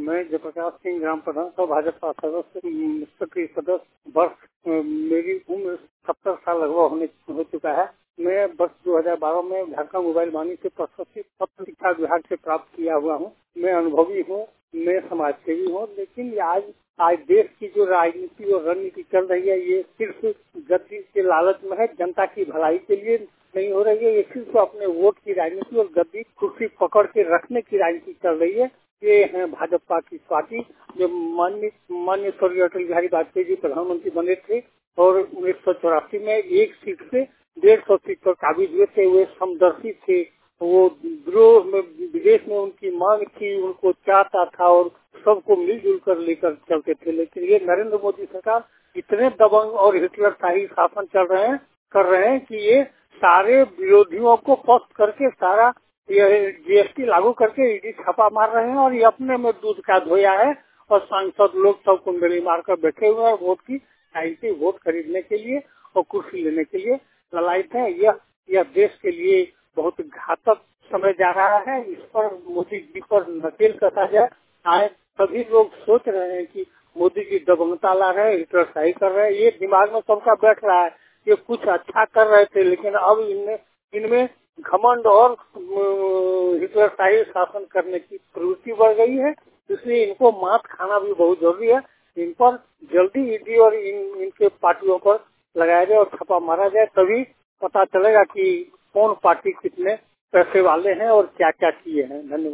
मैं जयप्रकाश सिंह, ग्राम प्रधान सभा भाजपा सदस्य, सक्रिय सदस्य। वर्ष मेरी उम्र 70 साल लगभग हो चुका है। मैं वर्ष 2012 में झारखंड मोबाइल वाणी से प्रशासनिक पत्र शिक्षा विभाग से प्राप्त किया हुआ हूँ। मैं अनुभवी हूँ, मैं समाज सेवी हूँ। लेकिन आज देश की जो राजनीति और रणनीति चल रही है, ये सिर्फ गद्दी के लालच में है, जनता की भलाई के लिए नहीं हो रही है। ये सिर्फ अपने वोट की राजनीति और गद्दी कुर्सी पकड़ के रखने की राजनीति चल रही है। ये है भाजपा की पार्टी। जो माननीय स्वर्गीय अटल बिहारी वाजपेयी जी प्रधानमंत्री बने थे और 1984 में एक सीट से 150 सीट पर काबिज हुए थे। वे समदर्शी थे। वो विरोध में विदेश में उनकी मांग थी, उनको चाहता था और सबको मिलजुल कर लेकर चलते थे। लेकिन ये नरेंद्र मोदी सरकार इतने दबंग और हिटलरशाही शासन कर रहे हैं कि ये सारे विरोधियों को पस्त करके सारा ये जीएसटी लागू करके ईडी छापा मार रहे हैं और ये अपने में दूध का धोया है। और सांसद लोग सब कुंडली मारकर बैठे हुए हैं वोट की राजनीति, वोट खरीदने के लिए और कुर्सी लेने के लिए ललायत है। यह देश के लिए बहुत घातक समय जा रहा है। इस पर मोदी जी पर नकेल कसा जाए। आए सभी लोग सोच रहे हैं कि मोदी जी दबंगता ला रहे हैं, हिटलरशाही कर रहे हैं। ये दिमाग में सबका बैठ रहा है। ये कुछ अच्छा कर रहे थे, लेकिन अब इनमें घमंड और हिटलरशाही शासन करने की प्रवृत्ति बढ़ गई है। इसलिए इनको मात खाना भी बहुत जरूरी है। इन पर जल्दी ईडी और इनके पार्टियों पर लगाया जाए और छापा मारा जाए, तभी पता चलेगा कि कौन पार्टी कितने पैसे वाले हैं और क्या क्या किए हैं। धन्यवाद।